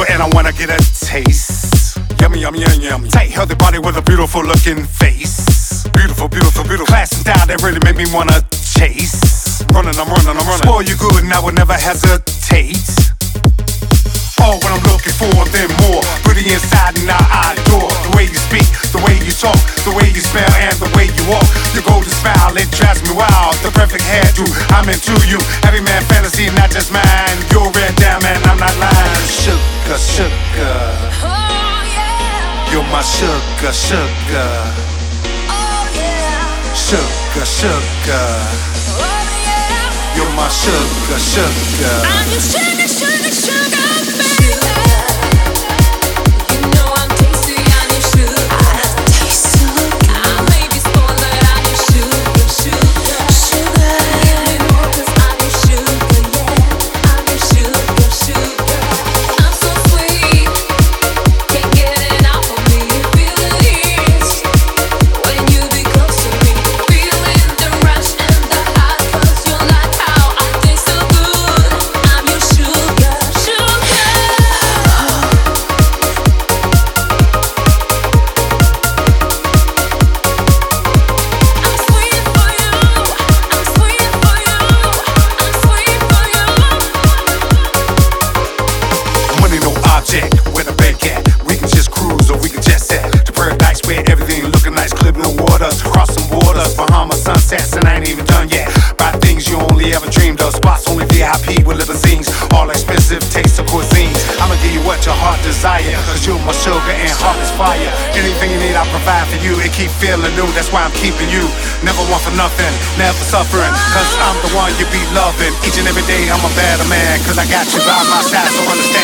and I wanna get a taste. Yummy, yummy, yummy, yummy. Tight, healthy body with a beautiful looking face. Beautiful, beautiful, beautiful. Class and style that really make me wanna chase. Running, I'm running, I'm running. Spoil you good and I would never hesitate. All what I'm looking for and then more. Pretty inside and now I adore the way you speak, the way you talk, the way you smell and the way you walk. Your golden smile, it drives me wild. The perfect hairdo, I'm into you. Every man fantasy, not just mine. You're red diamond, I'm not lying. Sugar, sugar. Oh yeah. You're my sugar, sugar. Oh yeah. Sugar, sugar. Oh yeah. You're my sugar, sugar. I'm your sugar, sugar, sugar, baby. Where the bank at? We can just cruise or we can jet set to paradise where everything looking nice, clip no waters, cross some borders, Bahamas sunsets, and I ain't even done yet. Buy things you only ever dreamed of, spots only VIP with limousines, all expensive taste of cuisines. I'ma give you what your heart desire, cause you're my sugar and heart is fire. Anything you need I provide for you, and keep feeling new, that's why I'm keeping you. Never want for nothing, never suffering, cause I'm the one you be loving. Each and every day I'm a better man, cause I got you by my side, so understand